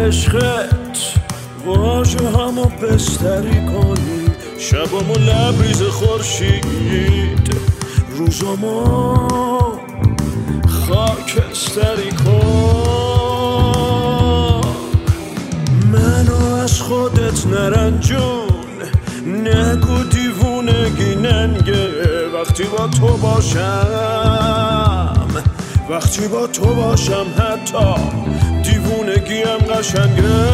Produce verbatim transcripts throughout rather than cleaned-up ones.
عشقت واجه همو بستری کنی، شبامو لبریز خورشید، روزامو خاکستری کن. منو از خودت نرنجون، نگو دیوونگی ننگه. وقتی با تو باشم، وقتی با تو باشم حتی دیوونگیم قشنگه.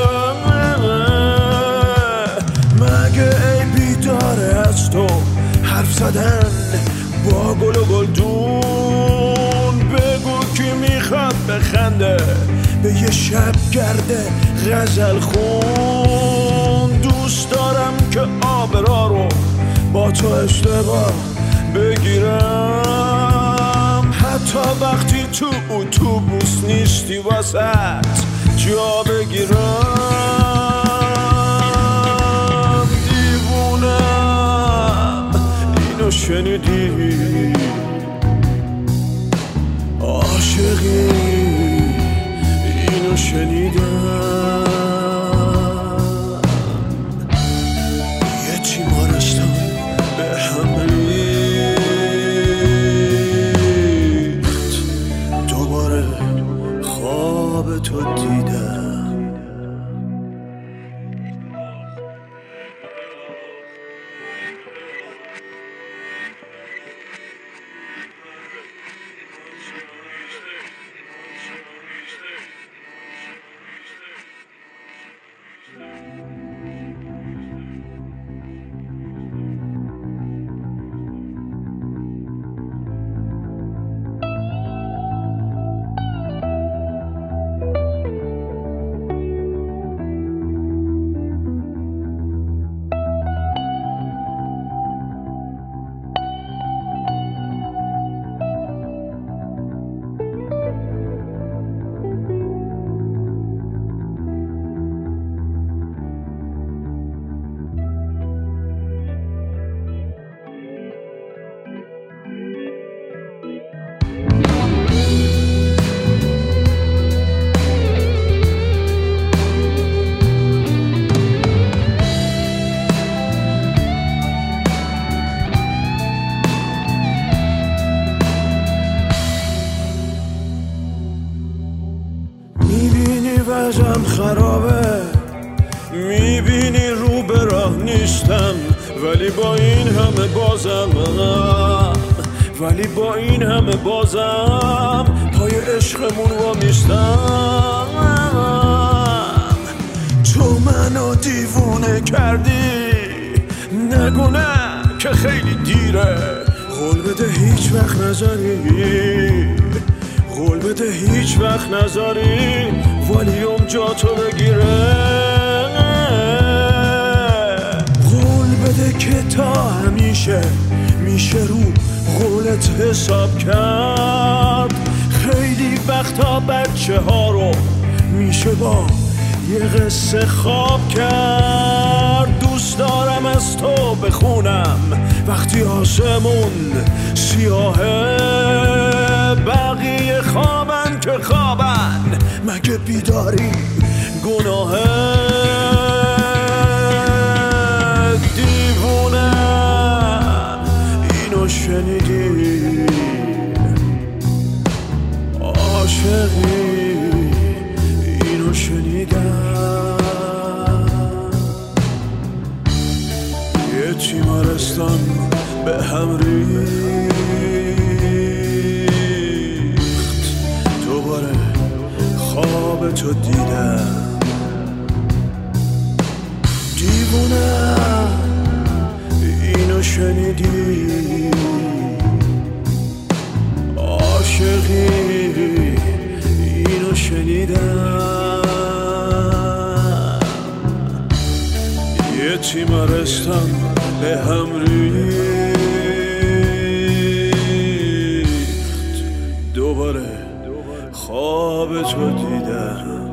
مگه عیبی داره از تو حرف زدن با گل و گلدون؟ بگو کی میخواد بخنده به یه شب گرده غزل خون. دوست دارم که آبرا رو با تو اشتباه بگیرم، حتی وقتی تو اتوبوس نیستی واسط جا بگیرم. دیوونم اینو شنیدی؟ عاشقی اینو شنیدم. یه تیمارستان به هم ریخت، دوباره خواب تو دیدم. وضعم خرابه، میبینی رو به راه نیستم، ولی با این همه بازم ولی با این همه بازم پای عشقمون وامیستم. تو منو دیوونه کردی، نگو نه که خیلی دیره. قول بده هیچ وقت نذاری، قول بده هیچ وقت نذاری والیوم جا تو بگیره. قول بده که تا همیشه میشه رو قولت حساب کرد. خیلی وقتا بچه ها رو میشه با یه قصه خواب کرد. دوست دارم از تو بخونم وقتی آسمون سیاهه، بقیه خوابن که خوابن، مگه بیداری گناهه؟ دیوونم اینو شنیدی؟ عاشقی اینو شنیدم. یه تیمارستان به هم ریخت، دوباره خواب تو دیدم. دیوونم اینو شنیدی؟ عاشقی اینو شنیدم. یه تیمارستان به هم ریخت، دوباره خواب تو دیدم.